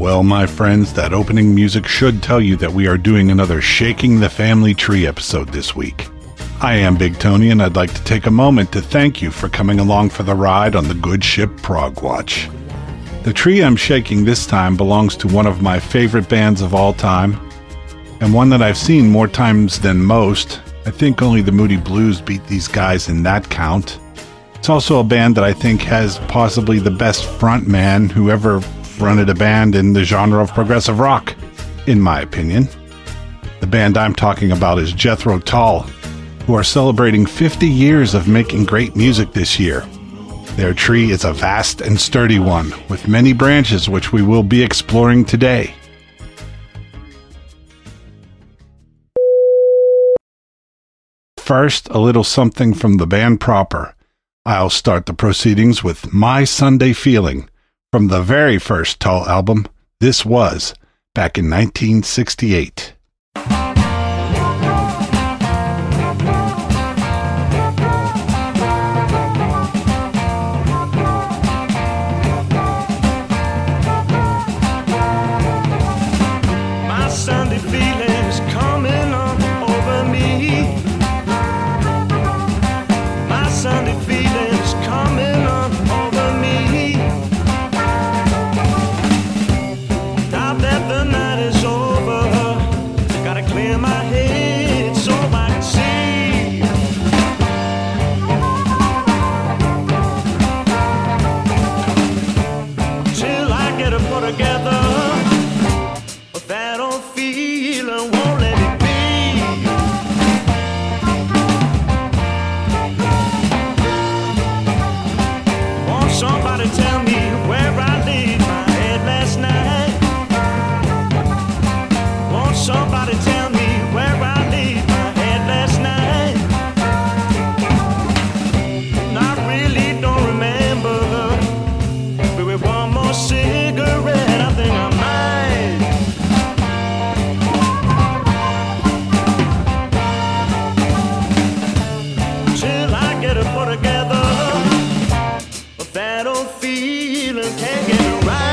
Well, my friends, that opening music should tell you that we are doing another Shaking the Family Tree episode this week. I am Big Tony, and I'd like to take a moment to thank you for coming along for the ride on the good ship Progwatch. The tree I'm shaking this time belongs to one of my favorite bands of all time, and one that I've seen more times than most. I think only the Moody Blues beat these guys in that count. It's also a band that I think has possibly the best front man who ever fronted a band in the genre of progressive rock, in my opinion. The band I'm talking about is Jethro Tull, who are celebrating 50 years of making great music this year. Their tree is a vast and sturdy one, with many branches which we will be exploring today. First, a little something from the band proper. I'll start the proceedings with My Sunday Feeling, from the very first Tull album, This Was, back in 1968. My Sunday feeling's coming on over me. My Sunday feeling's coming on over me. Now that the night is over, gotta clear my head so I can see. Till I get it put together, that old feeling won't let it be. Won't somebody tell me where I laid my head last night? Won't somebody tell me where I laid my head last night? And I really don't remember, but with one more cigarette I think I might. Till I get it put together, but that old feeling can't get it right.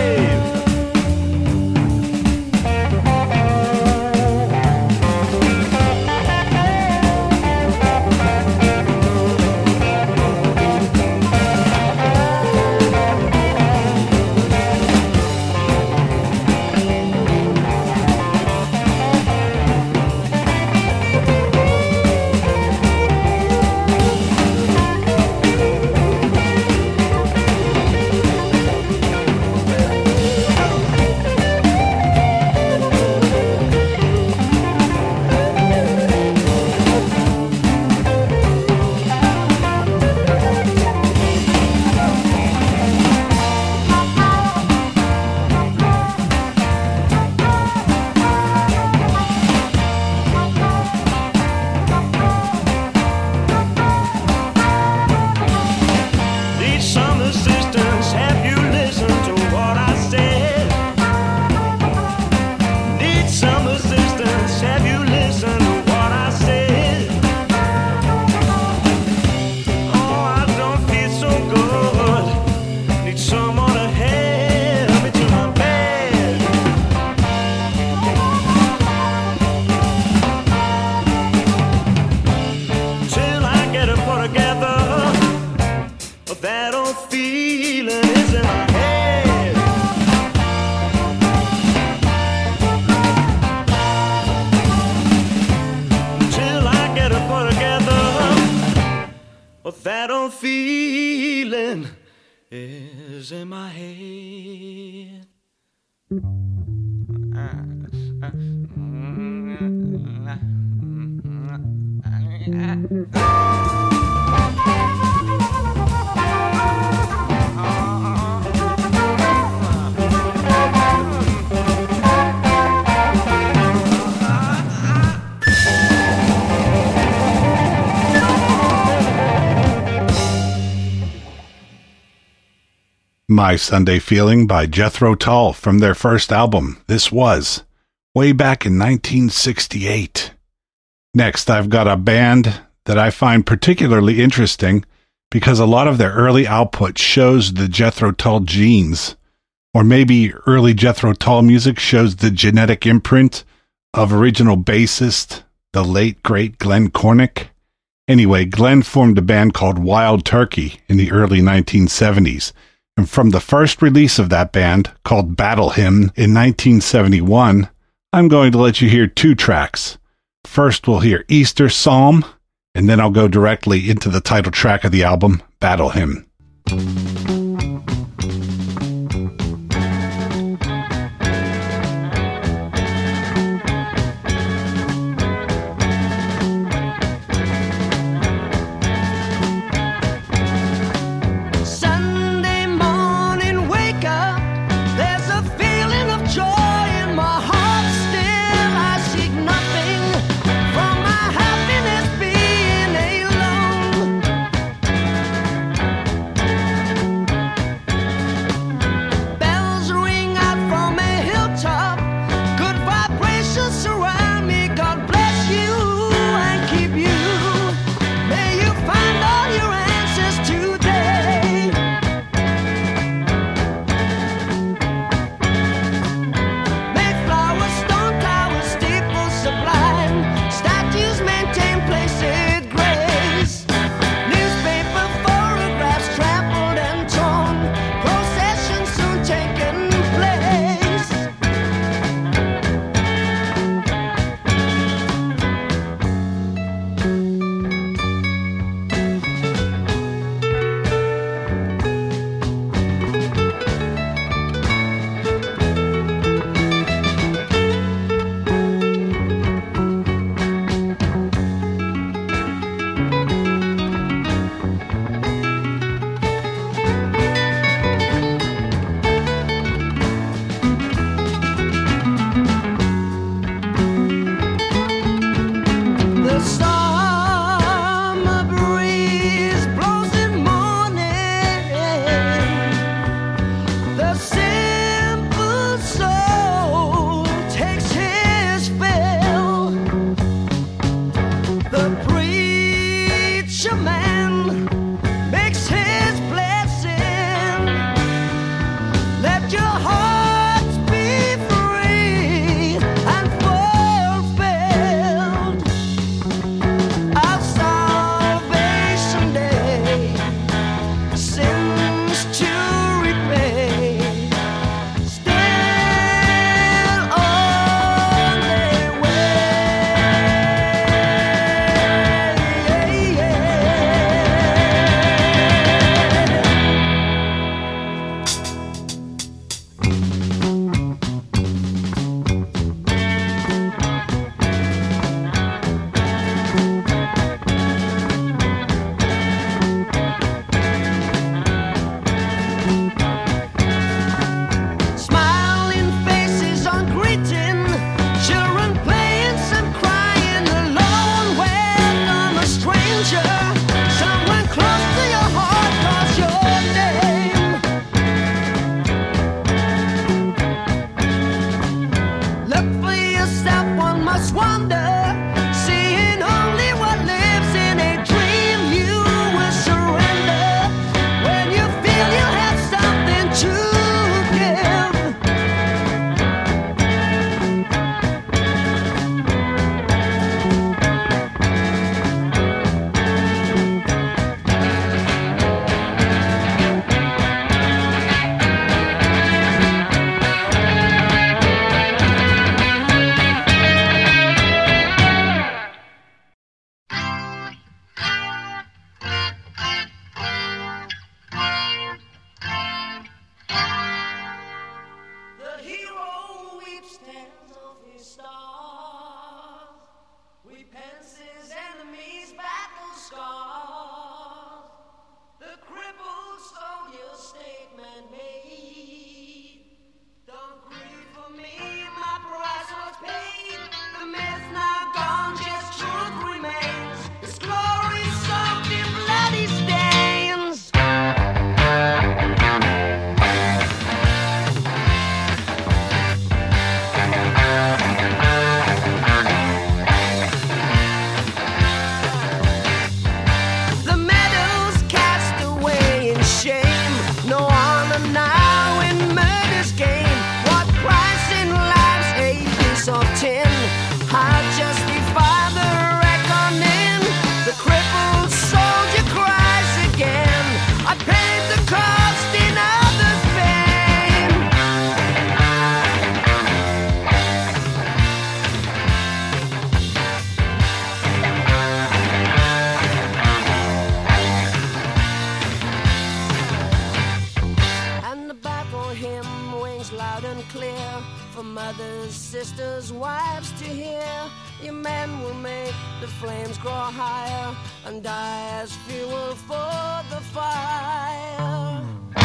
These summer sisters, have you listened to what I said? These summer sisters, have you listened to what I said? Oh, I don't feel so good. Need someone to help me to my bed. Till I get it put together, but that old feeling is in my head. Till I get it put together, but that old feeling is in my head. My Sunday Feeling by Jethro Tull from their first album, This Was, way back in 1968. Next, I've got a band that I find particularly interesting because a lot of their early output shows the Jethro Tull genes. Or maybe early Jethro Tull music shows the genetic imprint of original bassist, the late great Glenn Cornick. Anyway, Glenn formed a band called Wild Turkey in the early 1970s, and from the first release of that band, called Battle Hymn in 1971, I'm going to let you hear 2 tracks. First we'll hear Easter Psalm, and then I'll go directly into the title track of the album, Battle Hymn. brothers, sisters, wives to hear. Your men will make the flames grow higher and die as fuel for the fire.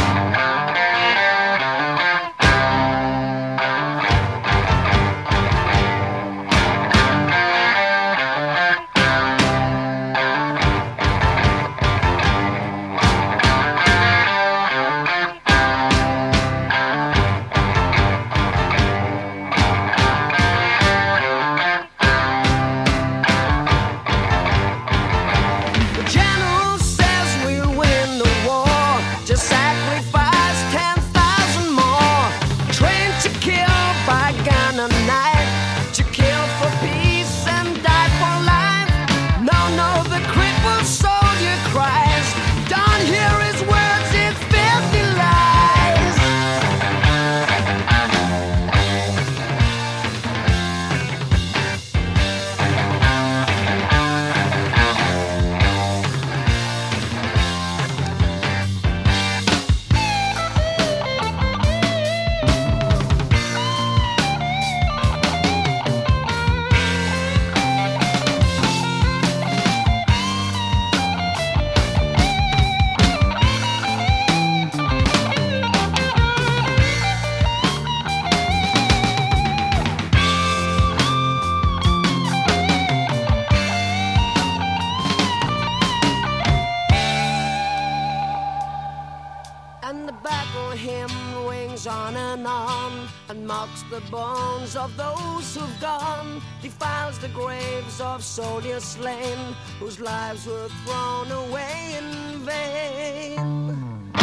The bones of those who've gone, defiles the graves of soldiers slain, whose lives were thrown away in vain.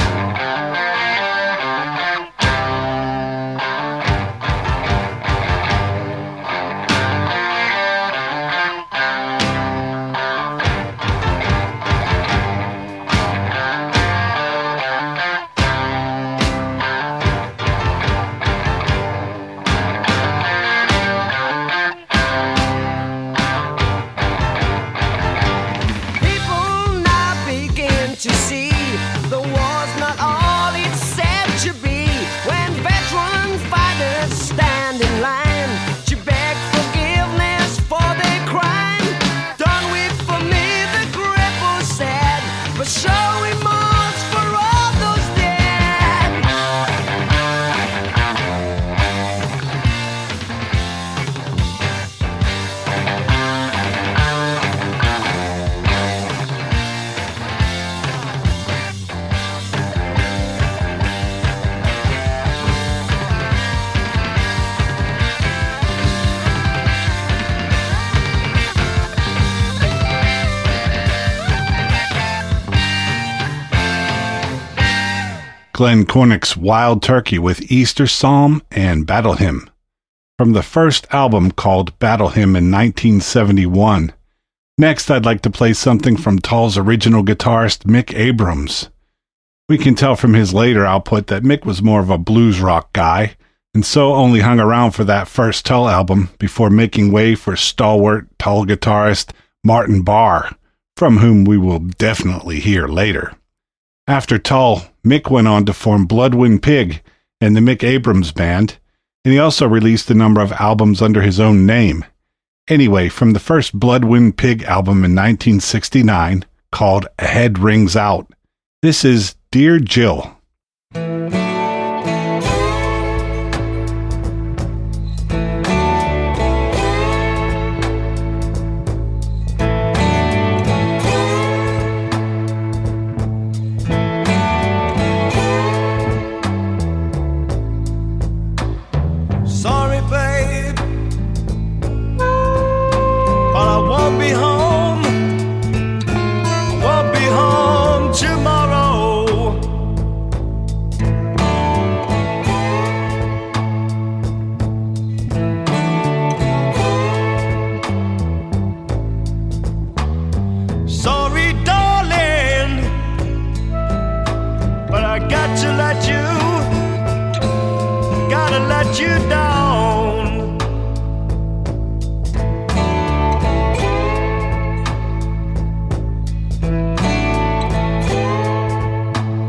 Glenn Cornick's Wild Turkey with Easter Psalm and Battle Hymn, from the first album called Battle Hymn in 1971. Next, I'd like to play something from Tull's original guitarist Mick Abrams. We can tell from his later output that Mick was more of a blues rock guy, and so only hung around for that first Tull album before making way for stalwart Tull guitarist Martin Barre, from whom we will definitely hear later. After Tull, Mick went on to form Bloodwind Pig and the Mick Abrams Band, and he also released a number of albums under his own name. Anyway, from the first Bloodwind Pig album in 1969, called A Head Rings Out, this is Dear Jill.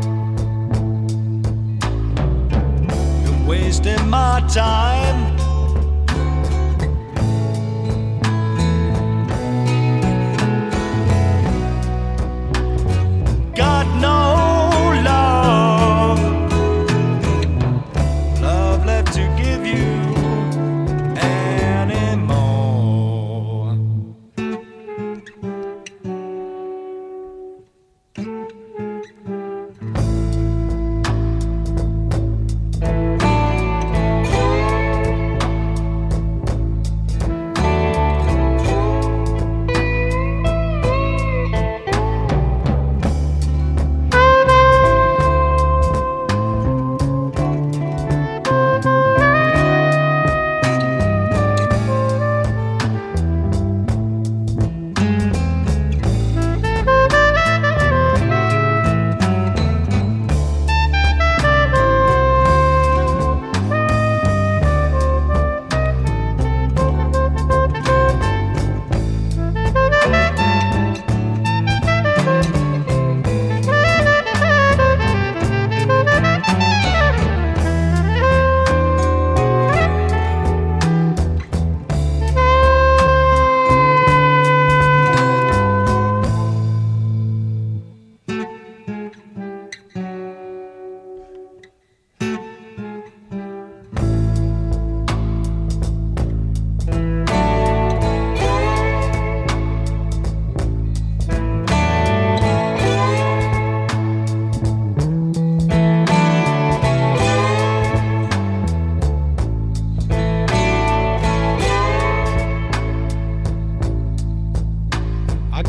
Wasting my time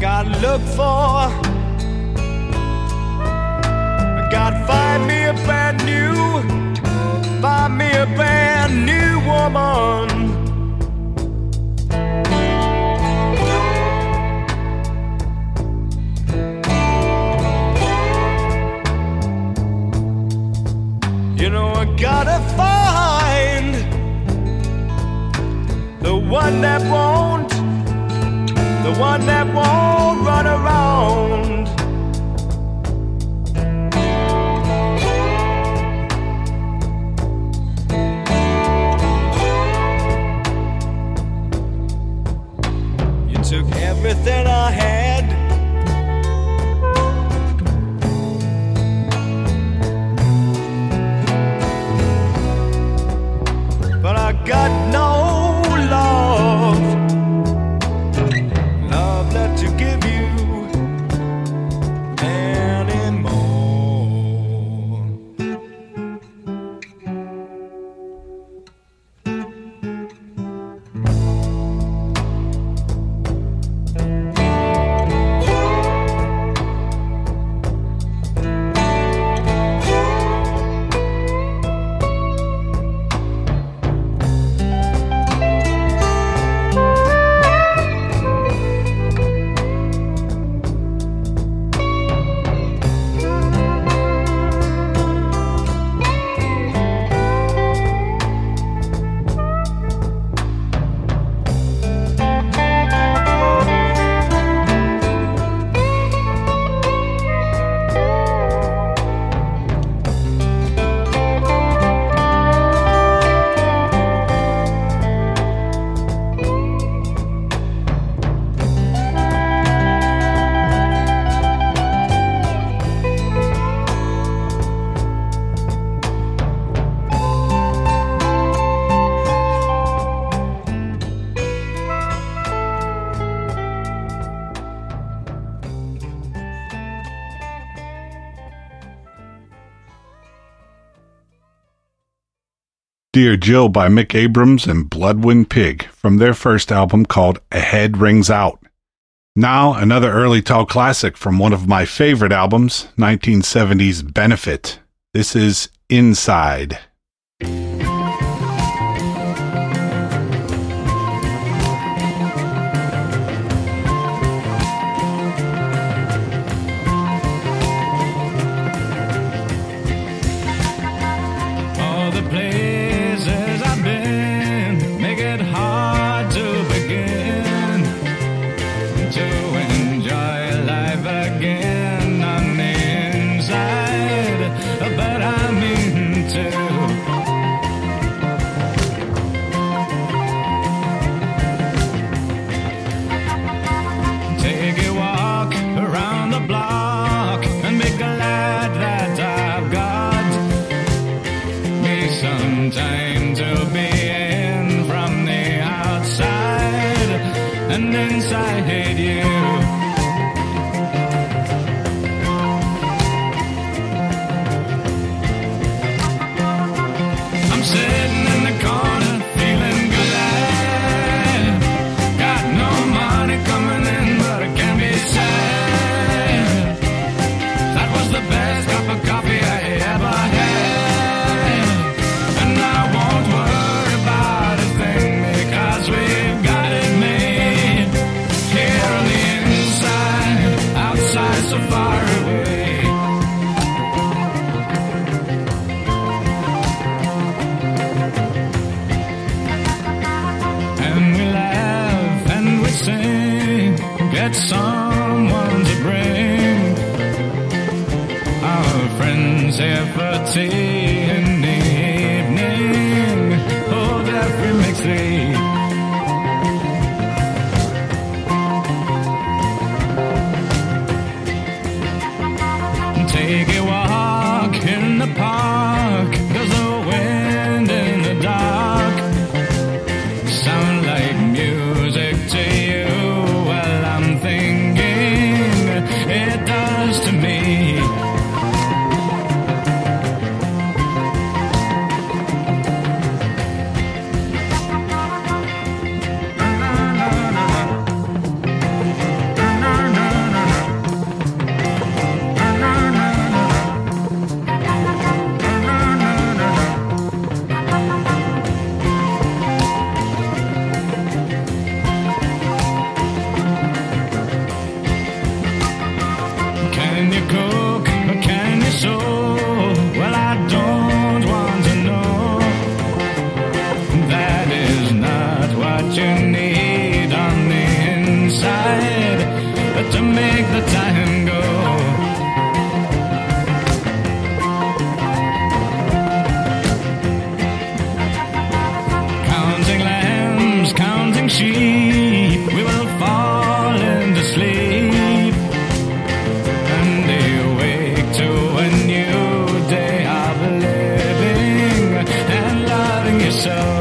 gotta look for. I gotta find me a brand new woman. You know I gotta find the one that won't run around. You took everything I had, but I got no love left to give you anymore. Dear Jill by Mick Abrams and Bloodwind Pig from their first album called A Head Rings Out. Now, another early tall classic from one of my favorite albums, 1970's Benefit. This is Inside. Someone to bring our friends here for tea in the evening. Hold every mixie. Take a walk in the park. There's a wind in the dark. Sound like music to you. I'm thinking it does to me. Can you cook or can you sew? Well, I don't want to know. That is not what you need on the inside to make the time go. Counting lambs, counting sheep, we will fall into sleep and awake to a new day of living and loving yourself.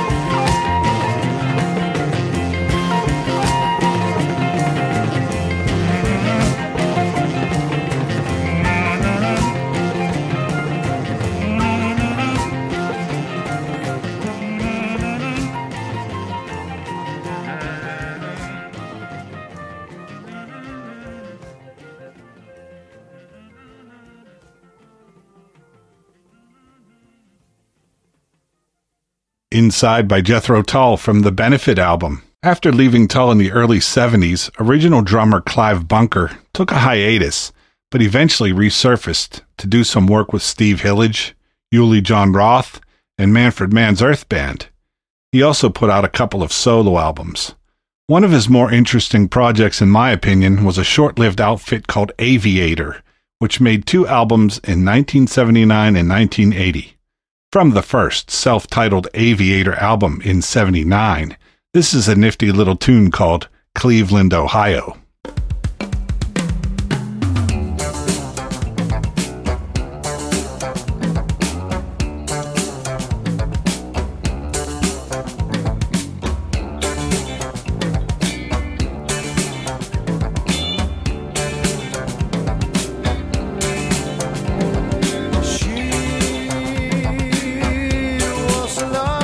Inside by Jethro Tull from the Benefit album. After leaving Tull in the early 70s, original drummer Clive Bunker took a hiatus, but eventually resurfaced to do some work with Steve Hillage, Uli Jon Roth, and Manfred Mann's Earth Band. He also put out a couple of solo albums. One of his more interesting projects, in my opinion, was a short-lived outfit called Aviator, which made 2 albums in 1979 and 1980. From the first self-titled Aviator album in '79, this is a nifty little tune called Cleveland, Ohio.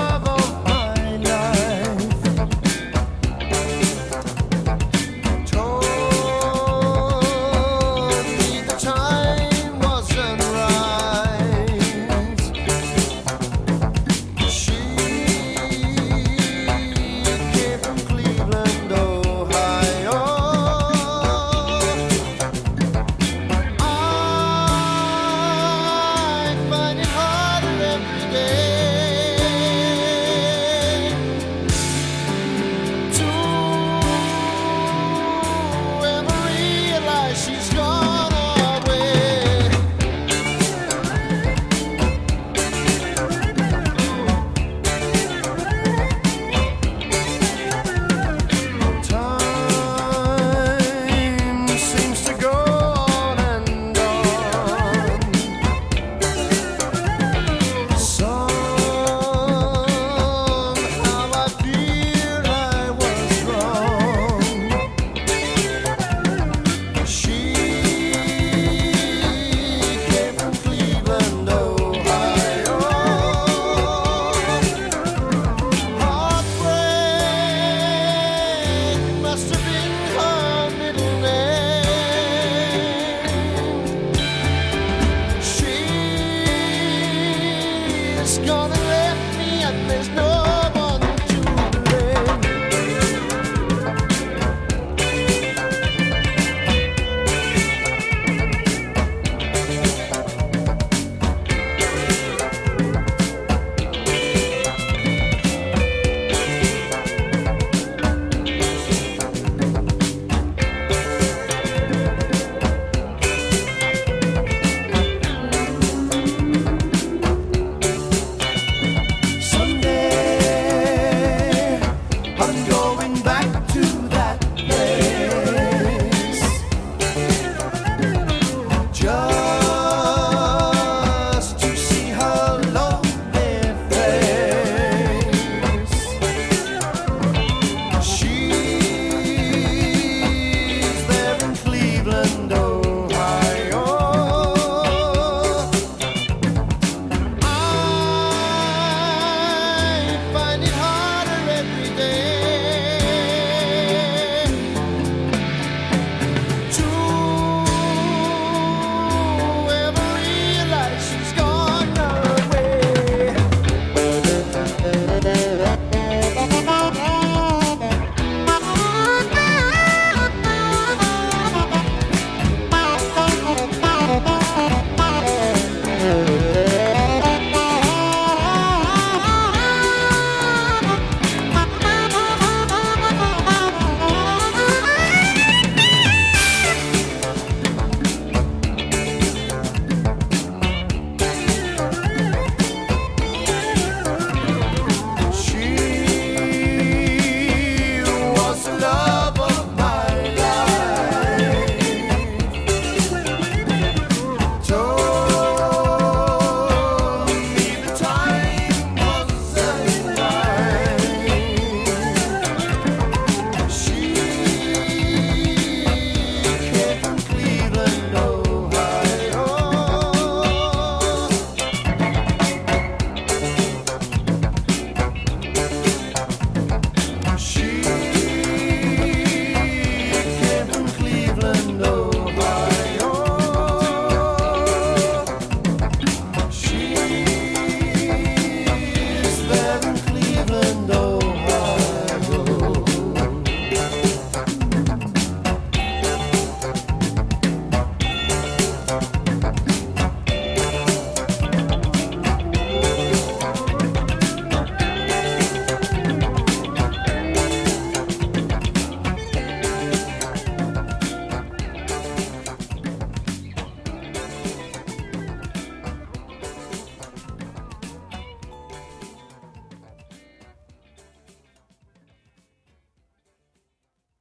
Told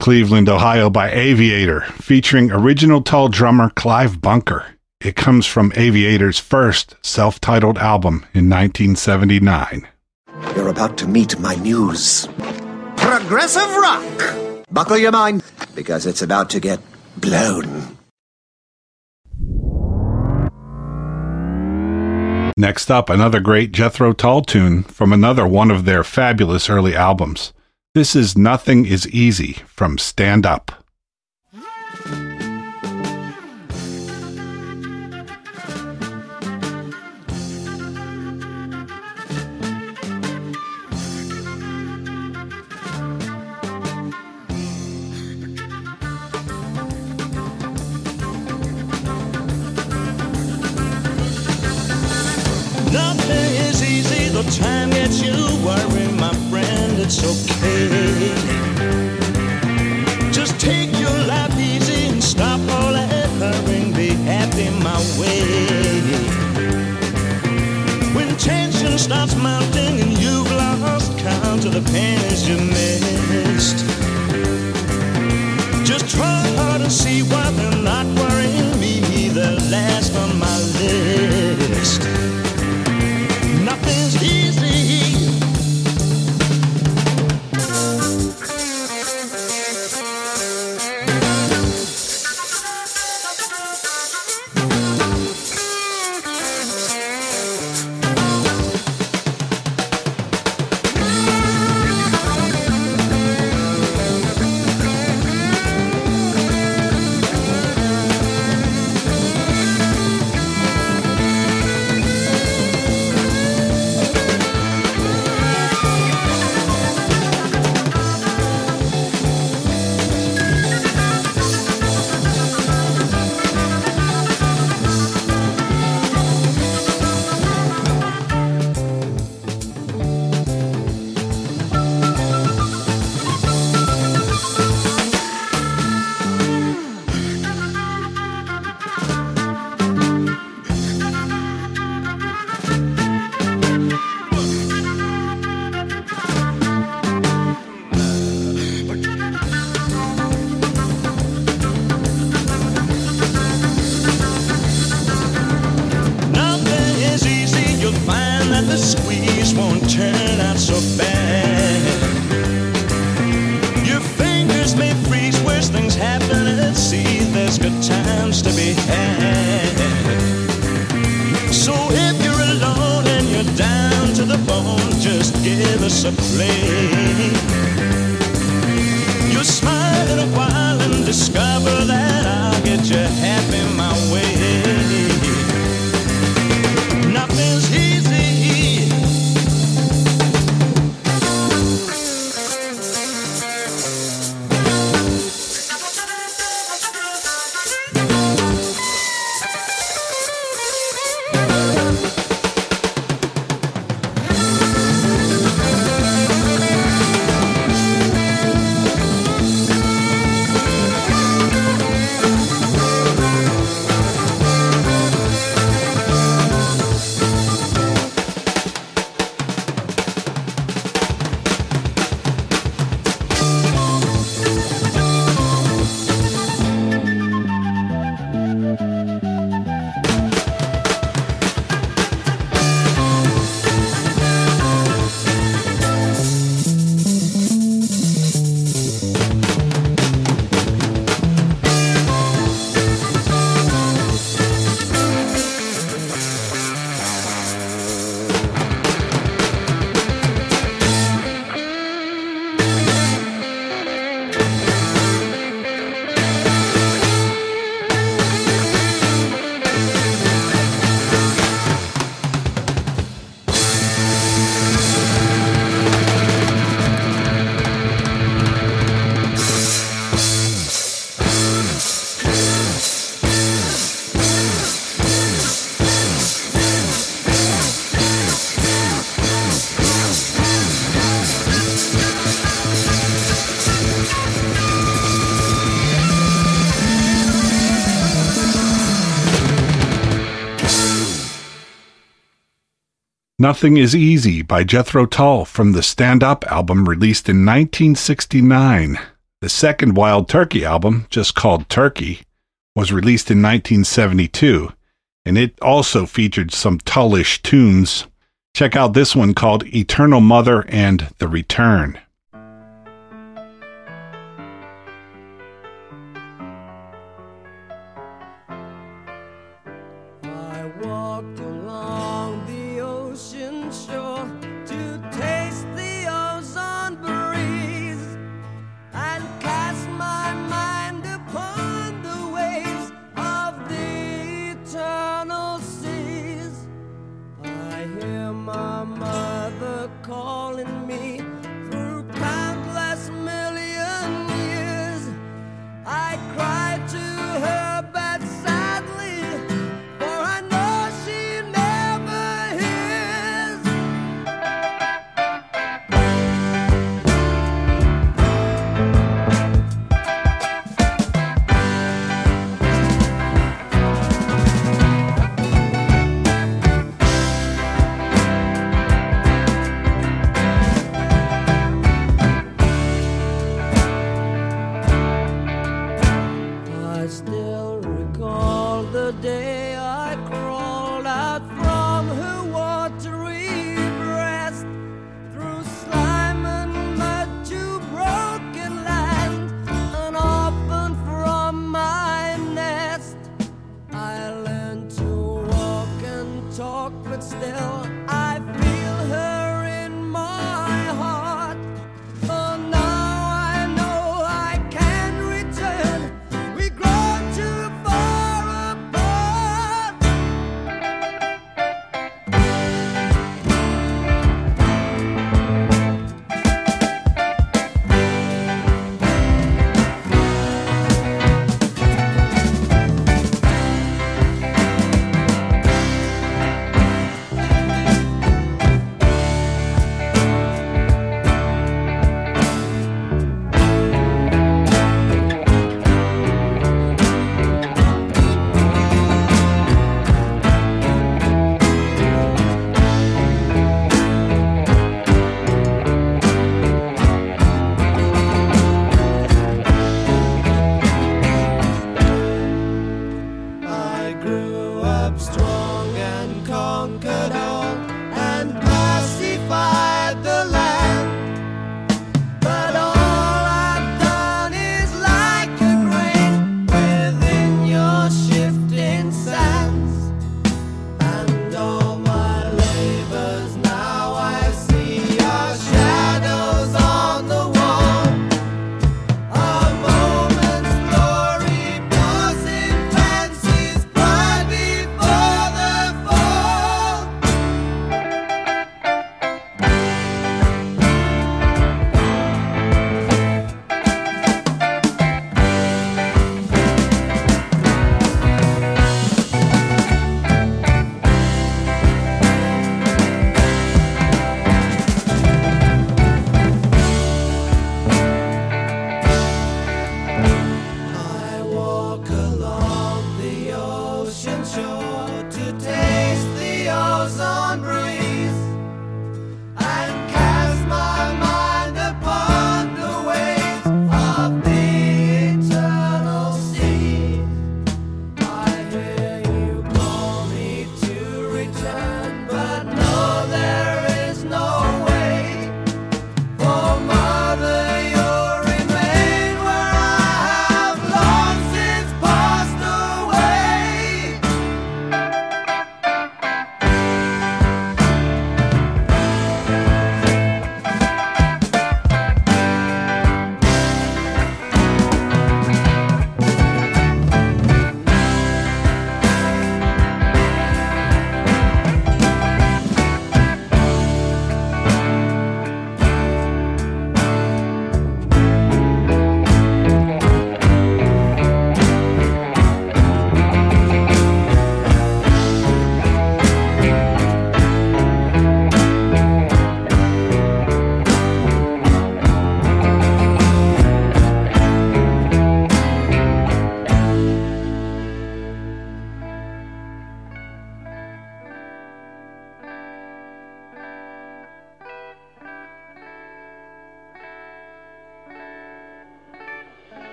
Cleveland, Ohio by Aviator, featuring original Tull drummer Clive Bunker. It comes from Aviator's first self-titled album in 1979. You're about to meet my muse. Progressive rock! Buckle your mind, because it's about to get blown. Next up, another great Jethro Tull tune from another one of their fabulous early albums. This is Nothing Is Easy from Stand Up. Nothing is easy, the time gets you worrying, my friend, it's okay. Just take your life easy and stop all that hurrying, be happy my way. When tension starts mounting and you've lost count of the pennies you missed, just try hard and see why they're not worrying me, they're last on my list. Nothing's easy. Nothing Is Easy by Jethro Tull from the Stand Up album released in 1969. The second Wild Turkey album, just called Turkey, was released in 1972, and it also featured some Tullish tunes. Check out this one called Eternal Mother and The Return. I walked along the ocean shore to taste the ozone breeze and cast my mind upon the waves of the eternal seas. I hear my mother calling me through countless million years. I cry to her, but sadly, for I know she never hears. I still recall the day I crawled out from her watery breast, through slime and mud to broken land, and often from my nest. I learned to walk and talk, but still I feel her in my heart. Oh, now I know I can return. We grow too far apart. I grew up strong and conquered all and pacified the land. But all I've done is like a grain within your shifting sands. And all my labors now I see are shadows on the wall. A moment's glory, passing fancies, pride before the fall. I walk along the ocean shore to taste the ozone breeze and cast my mind upon the waves of the eternal sea. I hear you call me to return, but no, there is no way. For mother, you'll remain where I have long since passed away.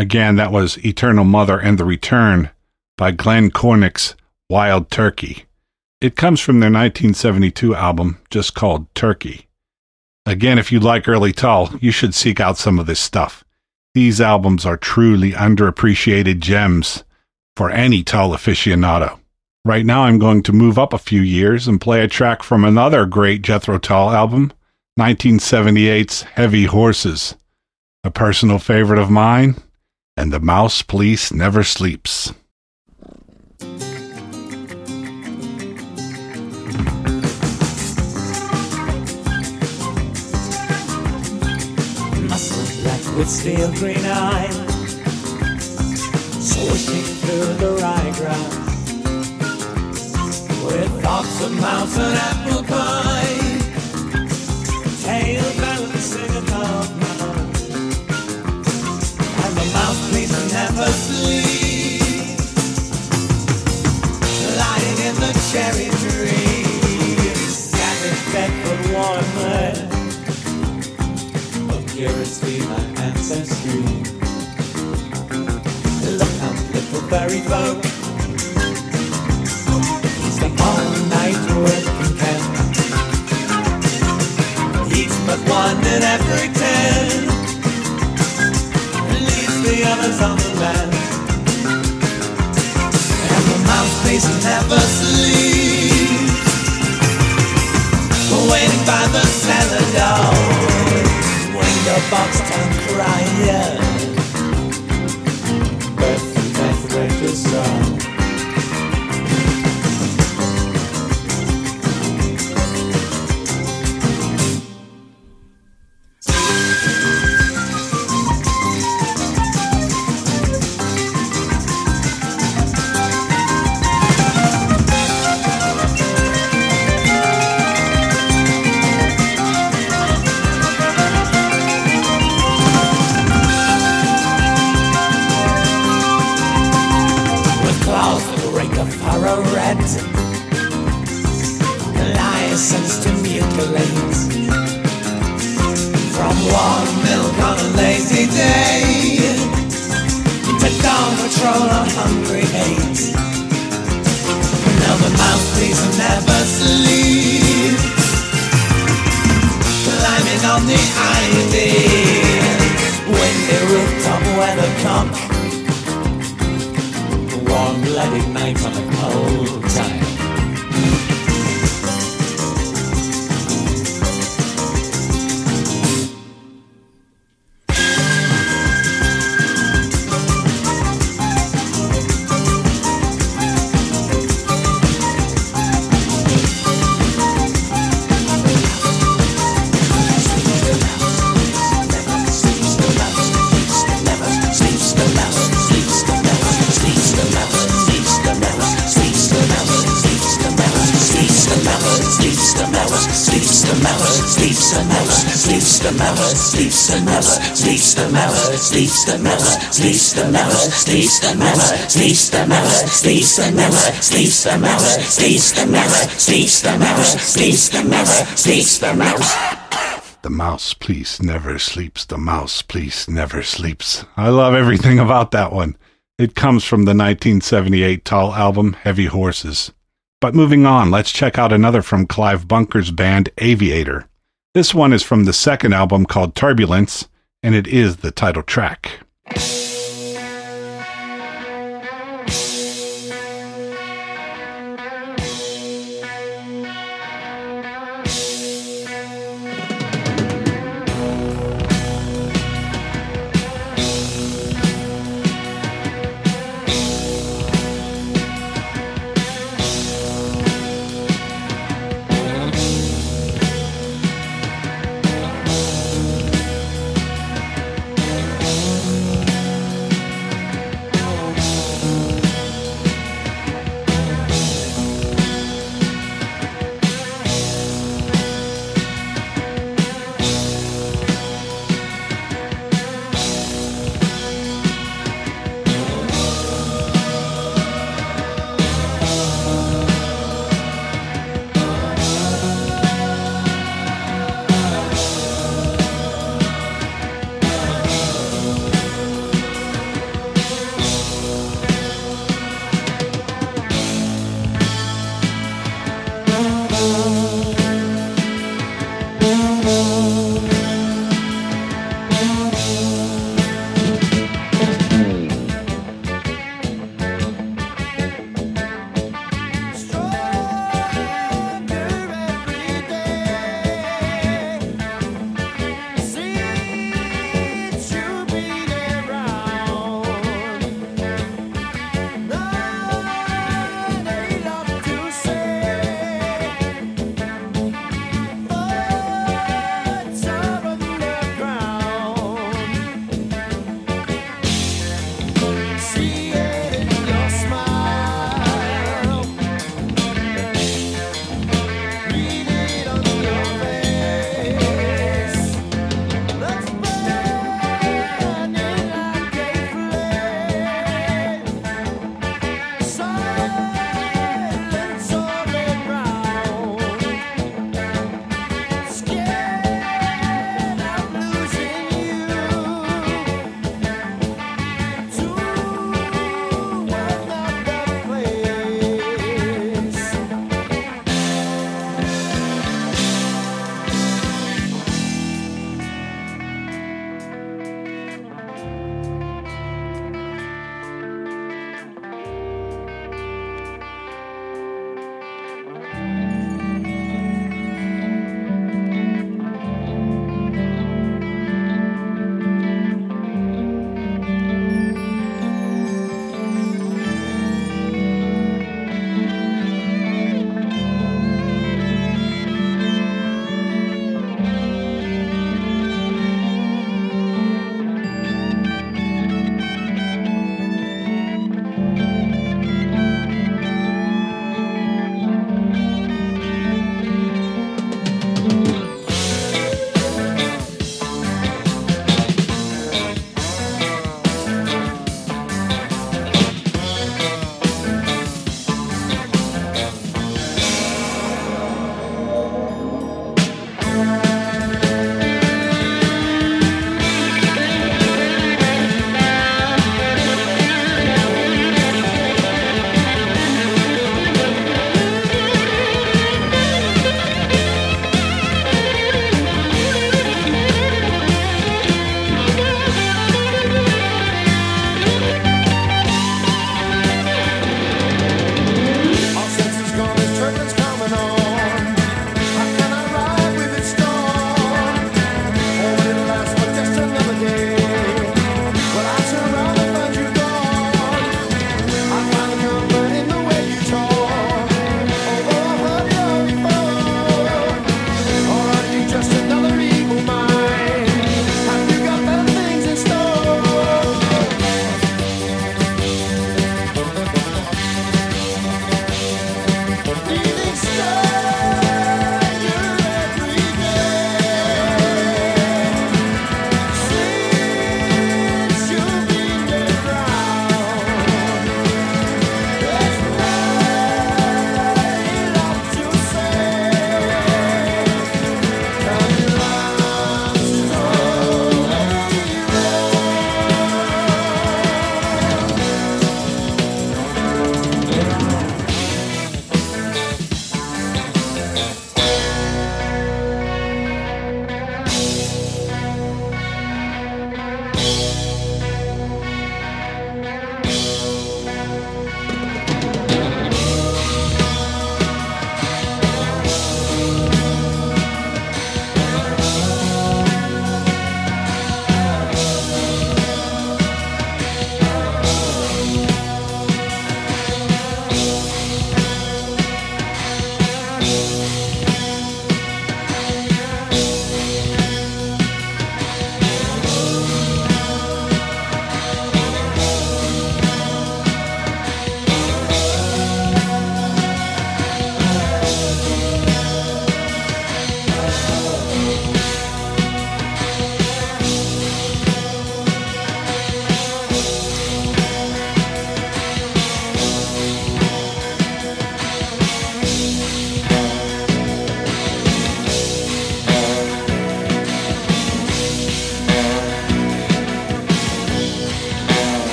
Again, that was Eternal Mother and the Return by Glenn Cornick's Wild Turkey. It comes from their 1972 album, just called Turkey. Again, if you like early Tull, you should seek out some of this stuff. These albums are truly underappreciated gems for any Tull aficionado. Right now, I'm going to move up a few years and play a track from another great Jethro Tull album, 1978's Heavy Horses, a personal favorite of mine, and The Mouse Police Never Sleeps. Muscle black with steel green eyes, swishing through the ryegrass, with thoughts of mouse and apple pie, tail balancing above my mind, and the mouse please never sleep, lying in the cherry tree, scattered Bedford warmly, purity my ancestry. Look out, little fairy folk, stay all night working camp. Each but one in every 10 leaves the others on the land. And the mouse please never sleeps, waiting by the cellar door. The box town crying, birth and death break the song. License to mutilate, from warm milk on a lazy day to dawn patrol on hungry hate. Now the mouthpiece never sleep, climbing on the ivy, windy rooftop weathercock, warm-blooded night on a cold time. The mouse police never sleeps. The mouse police never sleeps. I love everything about that one. It comes from the 1978 Tull album Heavy Horses. But moving on, let's check out another from Clive Bunker's band Aviator. This one is from the second album called Turbulence, and it is the title track.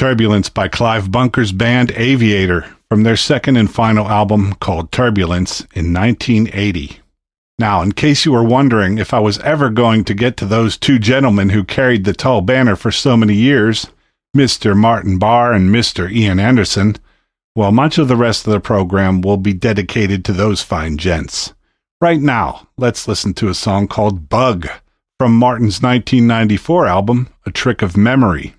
Turbulence by Clive Bunker's band Aviator from their second and final album called Turbulence in 1980. Now, in case you were wondering if I was ever going to get to those two gentlemen who carried the tall banner for so many years, Mr. Martin Barre and Mr. Ian Anderson, well, much of the rest of the program will be dedicated to those fine gents. Right now, let's listen to a song called Bug from Martin's 1994 album, A Trick of Memory.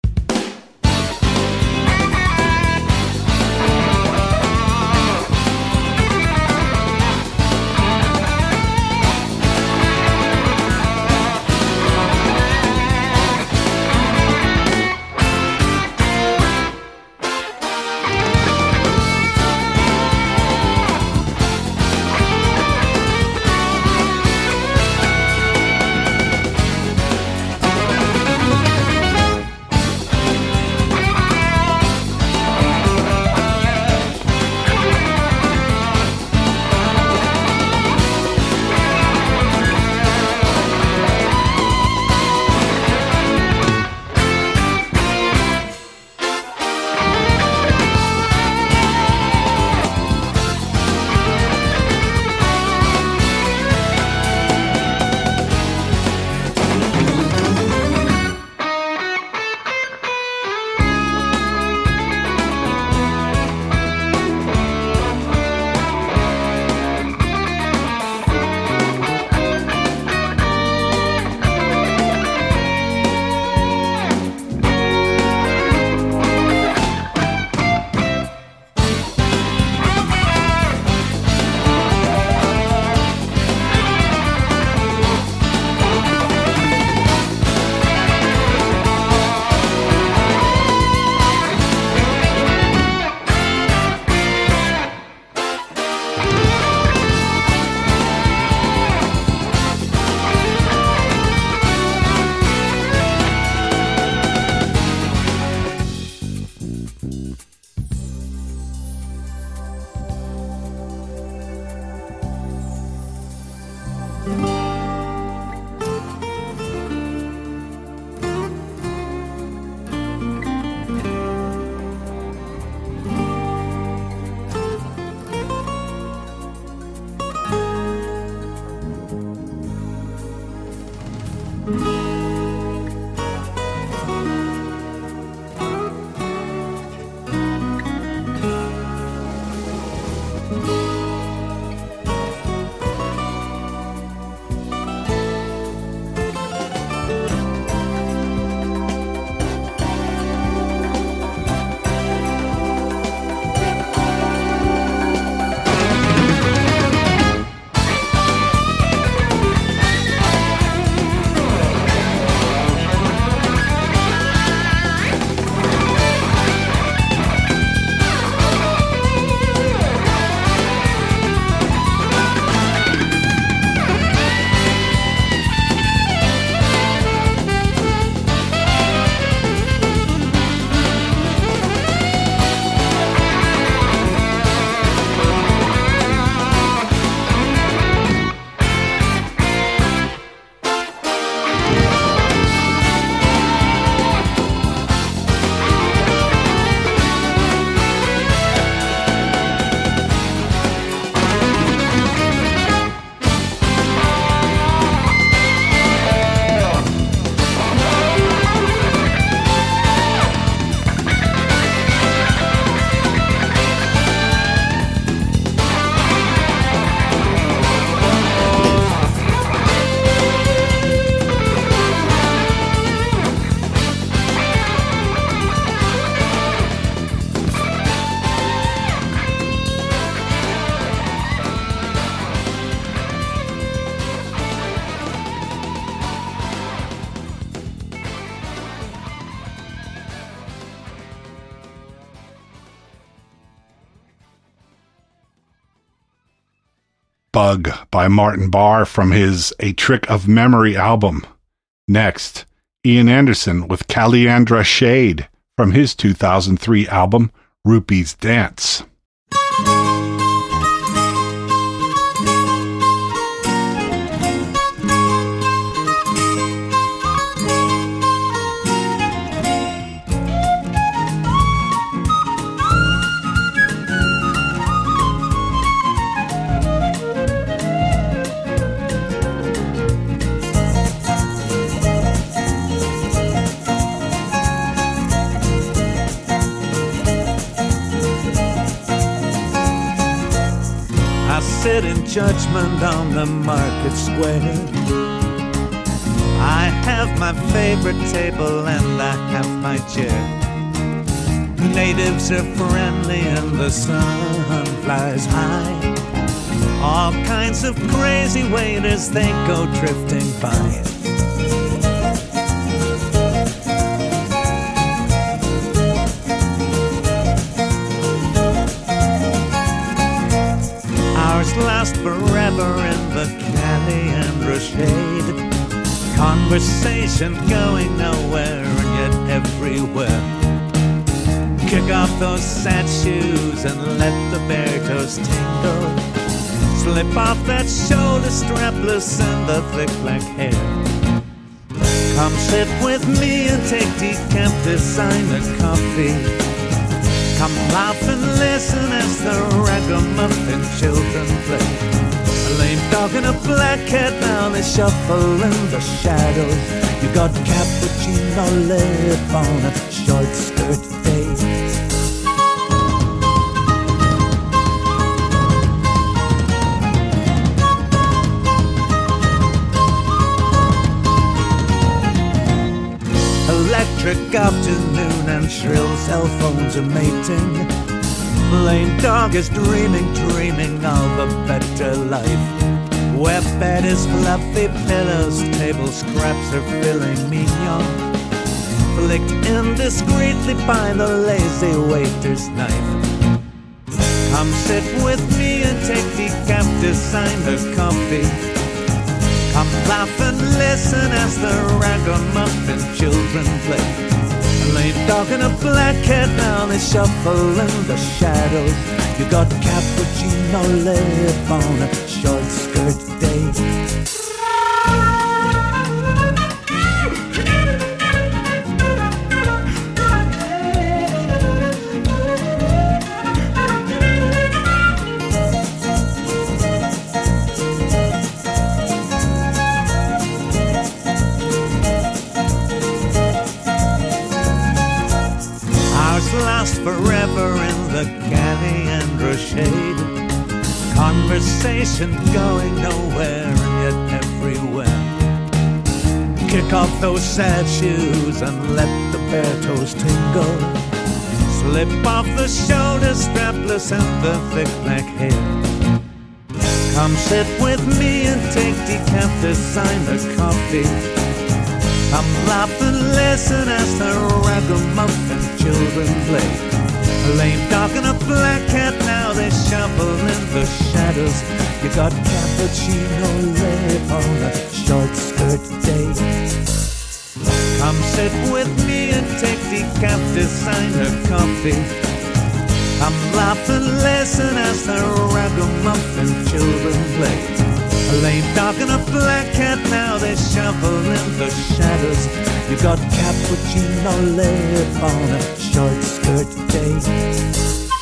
Bug by Martin Barre from his A Trick of Memory album. Next, Ian Anderson with Caliandra Shade from his 2003 album Rupee's Dance. sit in judgment on the market square. I have my favorite table and I have my chair. Natives are friendly and the sun flies high. All kinds of crazy waiters, they go drifting by. Ours last forever in the Caliandra shade. Conversation going nowhere and yet everywhere. Kick off those sad shoes and let the bare toes tingle. Slip off that shoulder strap, loosen the thick black hair. Come sit with me and take decaf designer coffee. Come laugh and listen as the ragamuffin children play. A lame dog and a black cat, now they shuffle in the shadows. You got cappuccino lip on a short skirt day. Electric afternoon and shrill cell phones are mating. Lame dog is dreaming of a better life, where bed is fluffy pillows, table scraps are filling mignon, flicked indiscreetly by the lazy waiter's knife. Come sit with me and take decaf designer coffee. Come laugh and listen as the ragamuffin children play. A lame dog and a black cat, now they shuffle in the shadows. You got cappuccino lip on a short skirt day. Last forever in the Caliandra shade. Conversation going nowhere and yet everywhere. Kick off those sad shoes and let the bare toes tingle. Slip off the shoulder strapless and the thick black hair. Come sit with me and take decaf designer coffee. Come laugh and listen as the ragamuffin children play. A lame dog and a black cat, now they shuffle in the shadows. You got cappuccino lip on a short skirt day. Come sit with me and take decaf designer coffee. Come laugh and listen as the ragamuffin children play. A lame dog and a black cat, now they shuffle in the shadows. You got cappuccino lip on a short skirt day.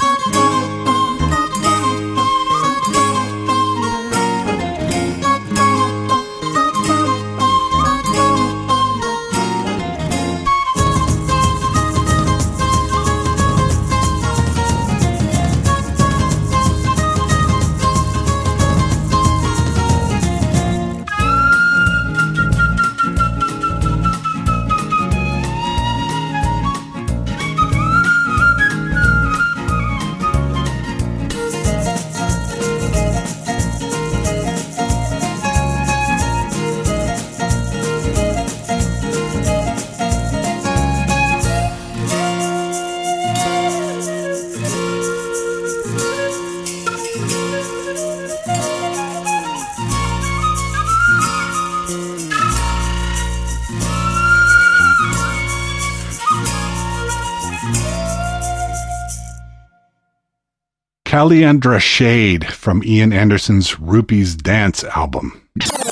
Caliandra Shade from Ian Anderson's Rupees Dance album.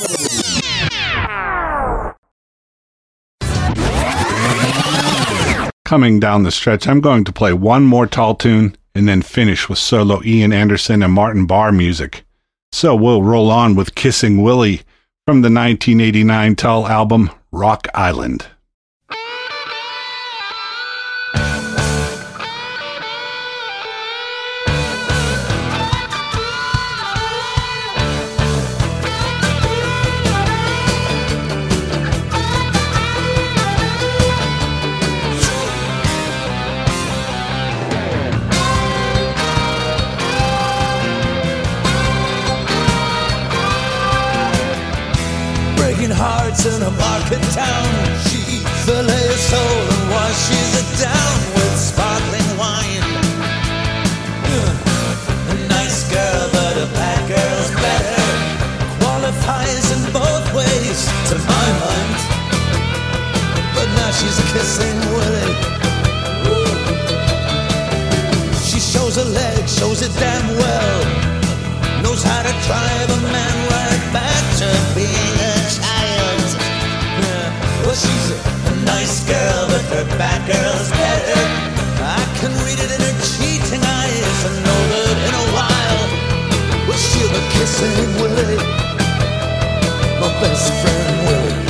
Coming down the stretch, I'm going to play one more tall tune and then finish with solo Ian Anderson and Martin Barre music. So we'll roll on with Kissing Willie from the 1989 Tull album Rock Island. hearts in a market town. She fillets her soul and washes it down with sparkling wine. A nice girl, but a bad girl's better. Qualifies in both ways, to my mind. But now she's kissing Willie. She shows her legs, shows it damn well. Knows how to drive a man right back to being a child. Well, she's a nice girl, but her bad girl's better. I can read it in her cheating eyes and know that in a while, well, she'll be kissing Willie, my best friend Willie.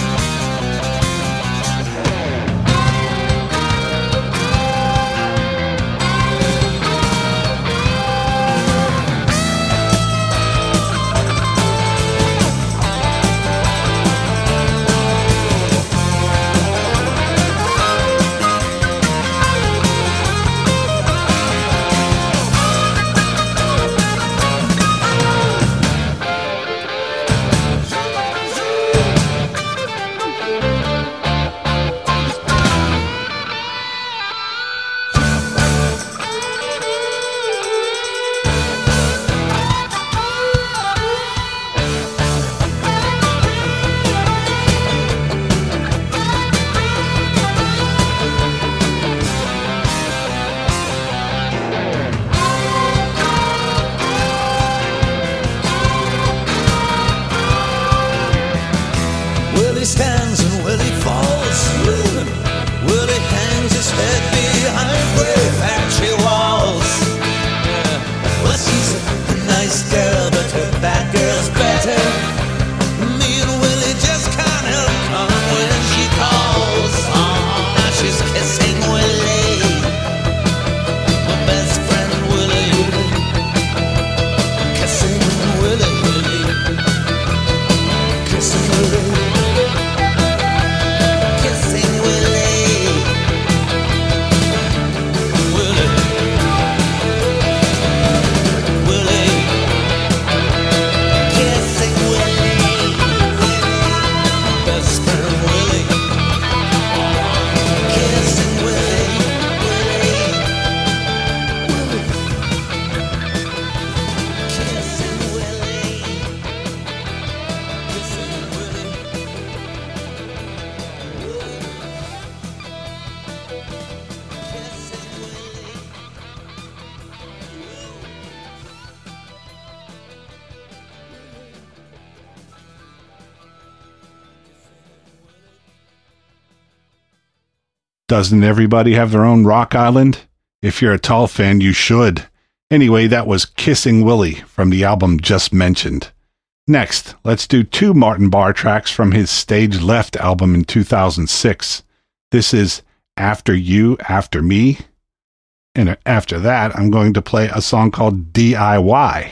Willie stands and Willie falls. Willie hangs his head behind brave factory walls. Well, she's a nice girl, but her bad girl's better. Me and Willie just can't help come when she calls. Now she's kissing Willie, my best friend Willie. Kissing Willie, kissing Willie. Doesn't everybody have their own rock island? If you're a Tull fan, you should. Anyway, that was Kissing Willie from the album just mentioned. Next, let's do 2 Martin Barre tracks from his Stage Left album in 2006. This is After You, After Me. And after that, I'm going to play a song called DIY.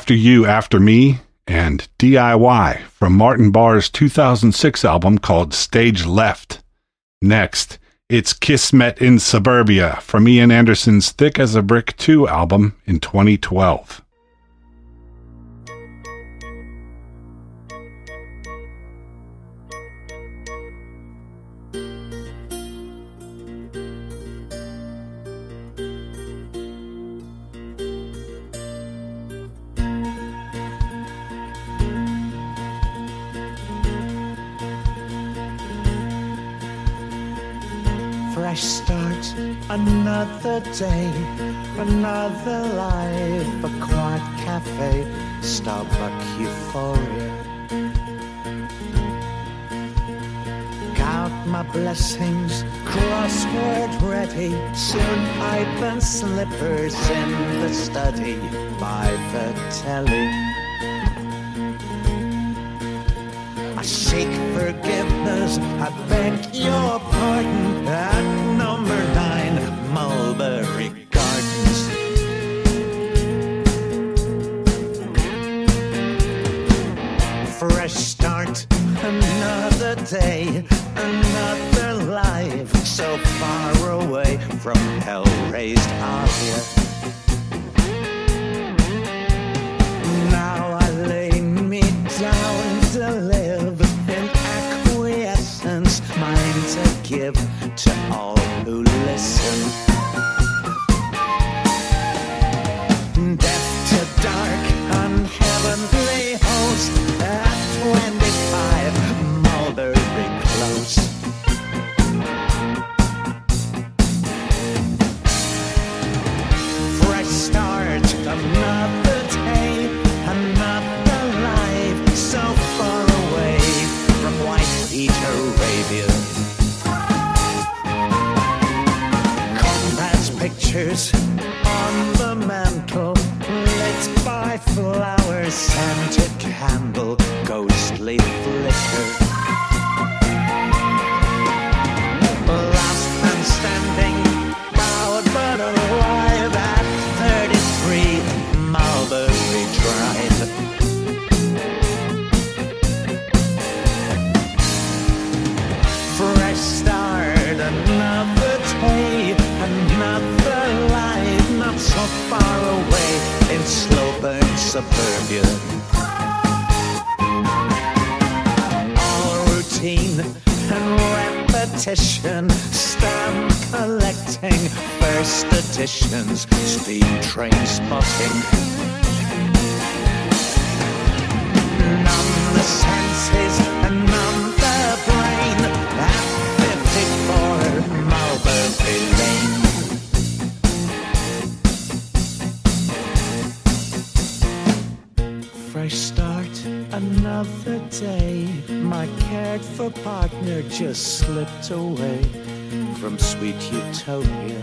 After You, After Me, and DIY from Martin Barr's 2006 album called Stage Left. Next, it's Kismet in Suburbia from Ian Anderson's Thick as a Brick 2 album in 2012. Fresh start, another day, another life, a quiet cafe, Starbucks euphoria. Count my blessings, crossword ready, soon pipe and slippers in the study by the telly. I seek forgiveness, I beg your pardon at number 9 Mulberry Gardens. Fresh start, another day, another life, so far away from hell-raised Aria. Now I lay me down to live in acquiescence, mine to give to all who listen. Death to dark, unheavenly host at 25 Mulberry Close. Fresh start, another day, another life, so far away from White Heat Arabia. Comrades' pictures on the mantle, lit by flowers, scented candle, ghostly flicker. Last man standing, bowed but alive at 33 Mulberry Drive. Fresh start, another day, another life, not so far away in slow burn suburbia. All routine and repetition, stamp collecting, first editions, speed train spotting. Numb the senses and numb the brain at 54 Mulberry Lane. Fresh start, another day, my cared-for partner just slipped away from sweet utopia.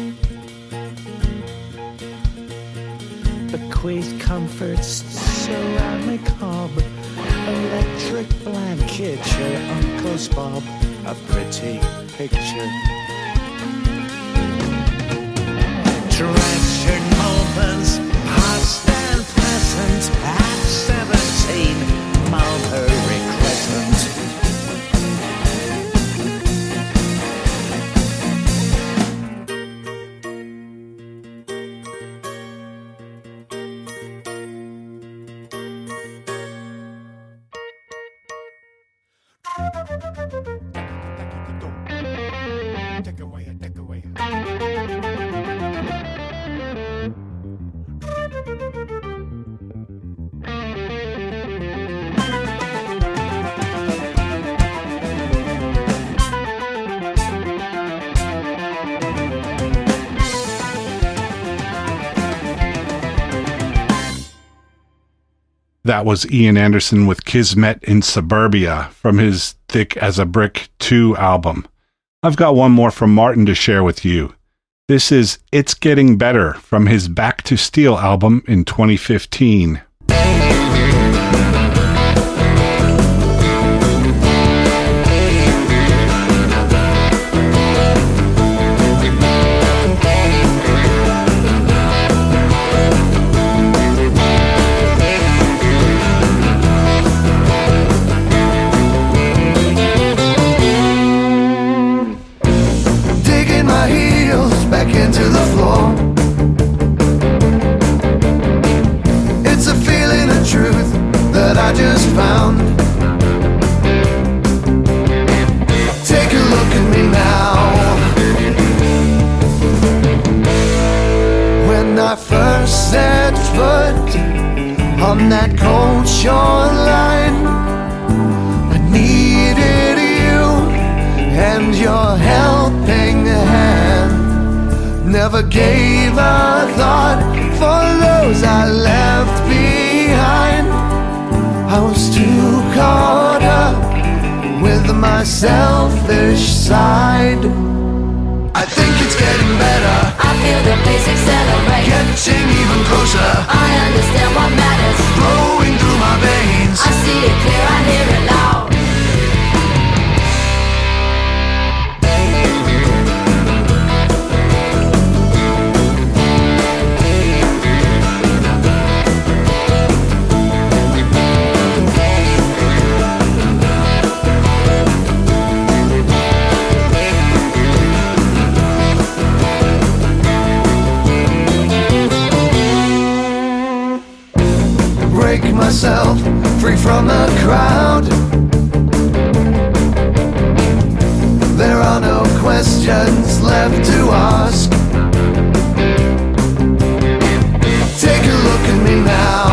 Bequeathed comforts, ceramic hob, electric blanket, your uncle's bob, a pretty picture. Treasured moments, past and present, at 17 Mulberry Crescent. Take away. That was Ian Anderson with Kismet in Suburbia from his Thick as a Brick 2 album. I've got one more from Martin to share with you. This is It's Getting Better from his Back to Steel album in 2015. that I just found. Take a look at me now. When I first set foot on that cold shoreline, I needed you and your helping hand. Never gave a thought for those I left behind. I was too caught up with my selfish side. I think it's getting better. I feel the pace accelerate. Getting even closer. I understand what matters. Flowing through my veins. I see it clear, I hear it loud. Break myself free from the crowd. There are no questions left to ask. Take a look at me now.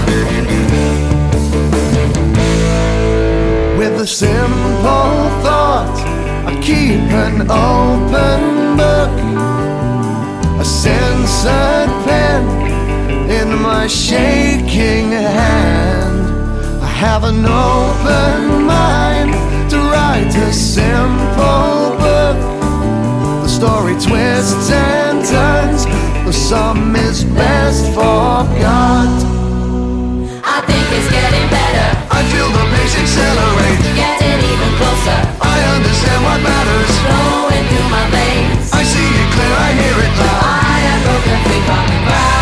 With a simple thought, I keep an open book, a censored pen in my shaking hand. I have an open mind to write a simple book. The story twists and turns, the sum is best forgot. I think it's getting better. I feel the pace accelerate. Getting even closer. I understand what matters. Flowing through my veins. I see it clear, I hear it loud. I am broken free from the ground.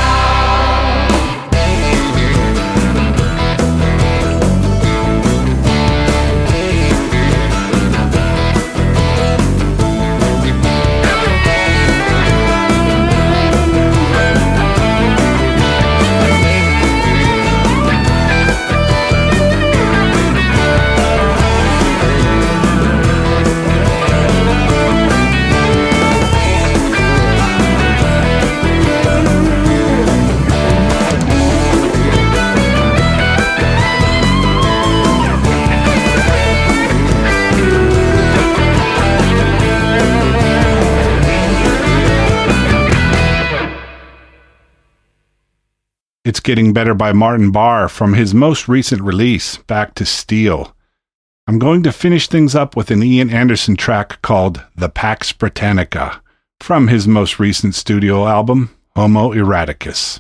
It's Getting Better by Martin Barre from his most recent release, Back to Steel. I'm going to finish things up with an Ian Anderson track called The Pax Britannica from his most recent studio album, Homo Eradicus.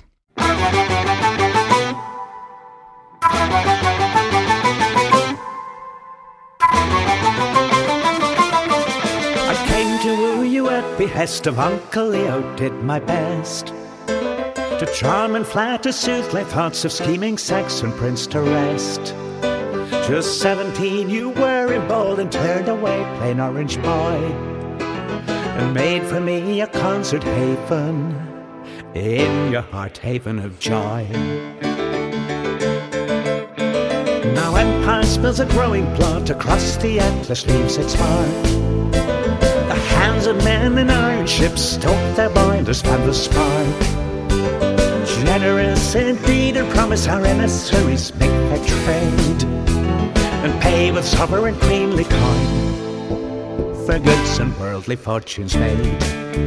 I came to woo you at behest of Uncle Leo, did my best to charm and flatter, soothe my thoughts of scheming Saxon prince to rest. Just 17 you were, emboldened, turned away, plain orange boy, and made for me a concert haven in your heart, haven of joy. Now empire spills a growing blood across the Atlas, leaves its mark. The hands of men in iron ships stoke their boilers, fan the spark. Generous indeed, and promise our emissaries make their trade, and pay with sovereign queenly coin for goods and worldly fortunes made.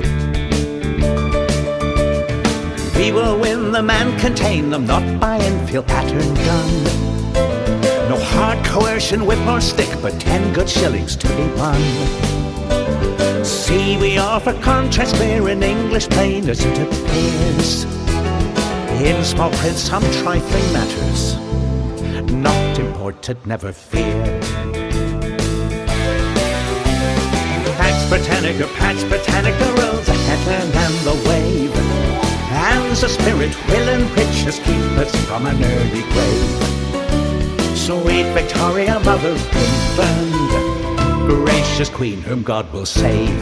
We will win them and contain them, not by infield pattern gun. No hard coercion, whip or stick, but 10 good shillings to be won. See, we offer contracts clear in English plain as it appears. In small print some trifling matters, not important, never fear. Pax Britannica rolls a headland and the wave, and the spirit will and riches keep us from an early grave. Sweet Victoria, mother of England, gracious queen whom God will save.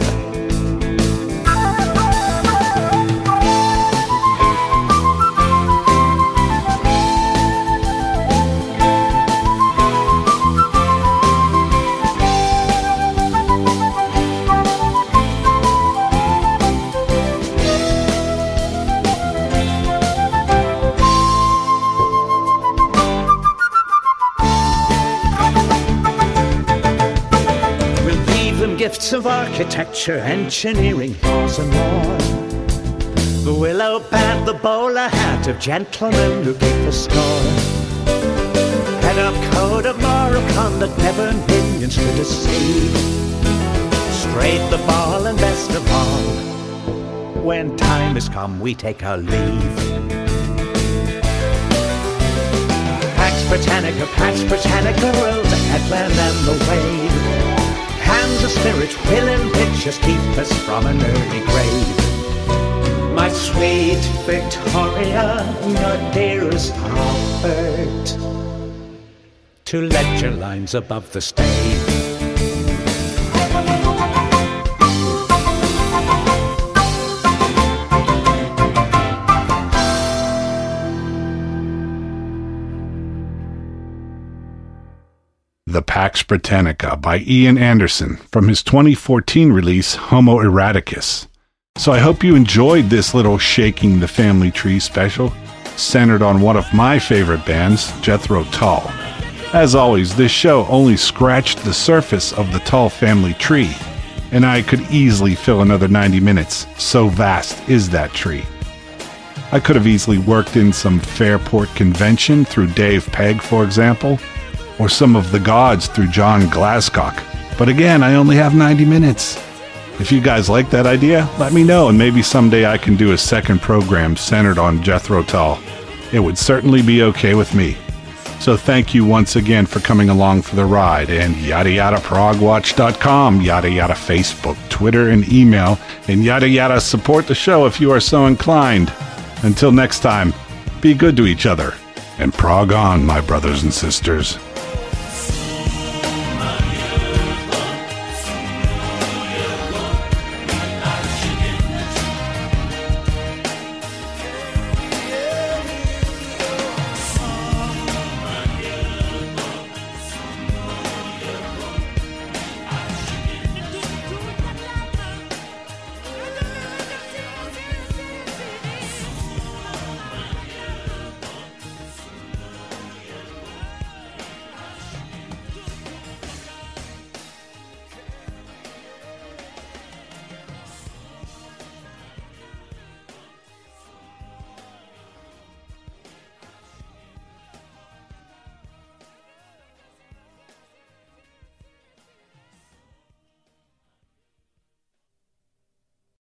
Feats of architecture, engineering, laws and war. The willow pad, the bowler hat of gentlemen who keep the score. Head up code of moral conduct, never minions to deceive. Straight the ball and best of all, when time has come we take our leave. Pax Britannica, rules the headland and the wave. Hands of spirit, will and pictures keep us from an early grave. My sweet Victoria, your dearest Robert, to ledger lines above the stage. The Pax Britannica by Ian Anderson from his 2014 release Homo Eradicus. So I hope you enjoyed this little Shaking the Family Tree special, centered on one of my favorite bands, Jethro Tull. As always, this show only scratched the surface of the Tull family tree, and I could easily fill another 90 minutes, so vast is that tree. I could have easily worked in some Fairport Convention through Dave Pegg, for example, or some of the gods through John Glasscock. But again, I only have 90 minutes. If you guys like that idea, let me know, and maybe someday I can do a second program centered on Jethro Tull. It would certainly be okay with me. So thank you once again for coming along for the ride, and yada yada progwatch.com, yada yada Facebook, Twitter, and email, and yada yada support the show if you are so inclined. Until next time, be good to each other, and prog on, my brothers and sisters.